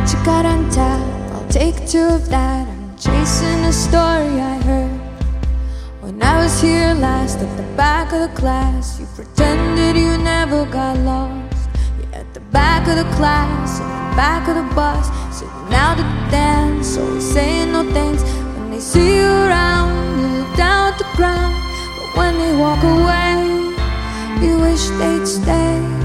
what you got on tap, I'll take two of that. I'm chasing a story I heard when I was here last at the back of the class. You pretended you never got lost. You're at the back of the class, in the back of the bus, sitting out at the dance, always saying no thanks. When they see you around, you look down at the ground, but when they walk away, you wish they'd stay.